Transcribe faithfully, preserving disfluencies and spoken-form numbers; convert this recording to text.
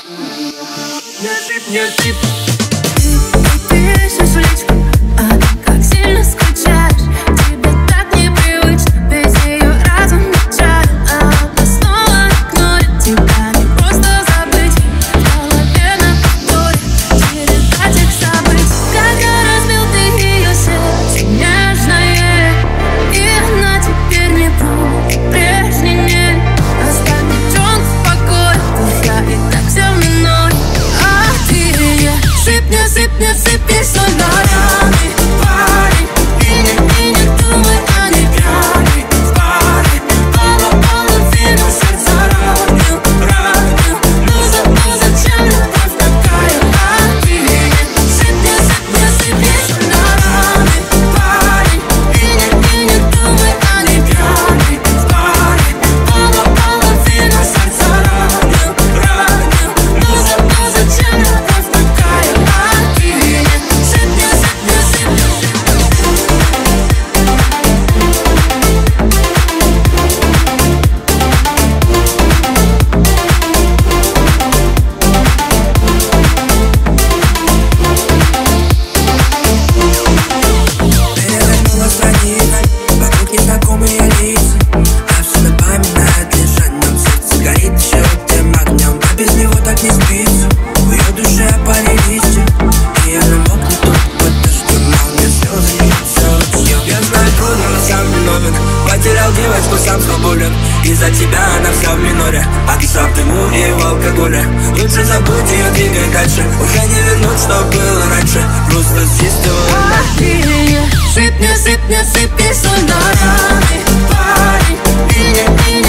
Не сыпь, не сыпь. Ты пишешь в личку, а как сильно скучаешь. Тебе так непривычно, весь ее разум печаль. А она снова игнорит тебя, не просто забыть. В голове на повторе череда тех событий. Как разбил ты ее сердце нежное, и она теперь не будет прежней ней. Оставь девчонку в покое, пускай и так все минует. А ты ей сыпь, не сыпь, не сыпь ей соль на раны, парень. И не, и не думай о ней пьяный в баре. Полу, половину сердца ранил, ранил. Ну, за, ну зачем любовь такая? А ты ей сыпь, не сыпь, не сыпь ей соль на раны, парень. И не, и не думай о ней пьяный в баре. Полу, половину сердца ранил, ранил. Ну, за, ну зачем любовь такая? А ты ей сыпь, не сыпь, не сыпь. Перевернула страницы, вокруг незнакомые лица. А все напоминает лишь о нем. Сердце горит еще тем огнем, а без него так не спится. В ее душе опали листья, и она мокнет тут под дождем. А у меня слезы льются ручьем. Я знаю, трудно, но сам виновен. Потерял девочку, сам свободен. Из-за тебя она вся в миноре, а ты сам ты му и в алкоголе. Лучше забудь ее, двигай дальше. Уже не вернуть, что было раньше. Просто с чистого. А ты ей сыпь, не сыпь, не сыпь ей соль на раны, парень. И не, и не